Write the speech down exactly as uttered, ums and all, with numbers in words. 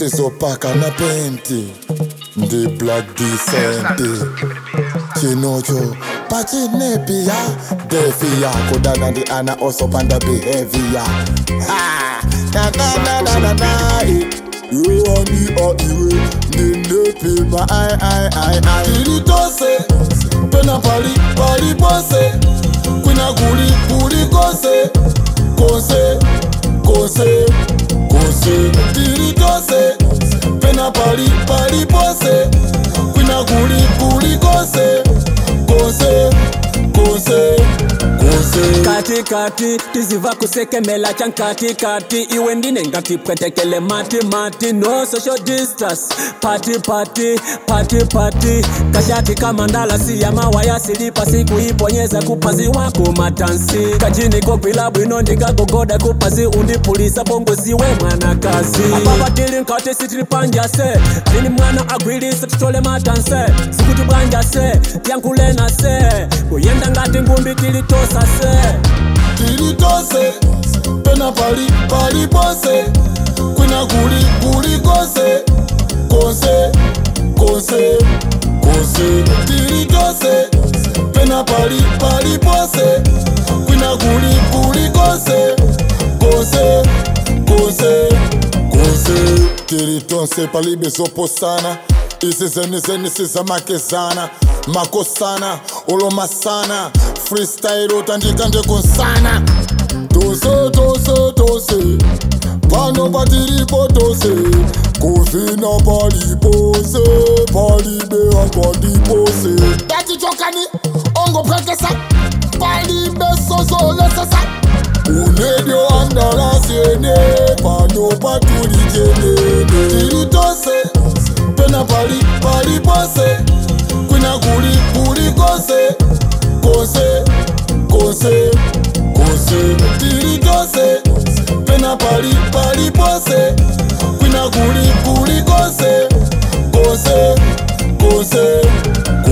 Sopaka na penti the black decent Chinocho Pachinepia Defia Kodana the Anna also panda behavior. Ha na na na na na na you on the or you the paper I I I I Tiritose Pena pali pali pose Kuna guri guri kose Kose Kose Kose Tiritose Pena pali pali pose Kuna guri guri kose Kose Kose Kose Kati kati tiziva kusekemela chankati kati iwe ndine ngati pwetekele mati mati no social distance party party party party kashati kama ndala si ya mawaya silipa siku iponyeza kupazi wako matansi kajini kopila bwino ndikagogoda kupazi undipulisa bongo ziwe mwana kazi ababa dili nkati sitri panja se dini mwana agwilisa tutole matanse sikuti bwanja se yankulena se kuyenda ngati ngumbi kilitosa se Tiritose Pena pali pali pose Kuna guri guri kose Kose Kose Kose Tiritose Pena pali pali pose Kuna guri guri kose Kose Kose Kose Tiritose pali besopo sana Isi zeni zeni sisa makezana Makosana, olomasana Freestyle utandika nde konsana Tose, tose, tose Pano patiripo tose Kufina pali pose Pali be akwadi pose Dati chokani, ongo prekesa Pali be soso lesesa Unedio andala sene Pano paturi jene Tiritose Pena pali, pali pose Kuna guri guri kose Kose Kose Kose Tiritose Pena pali pali pose Kuna guri guri kose Kose Kose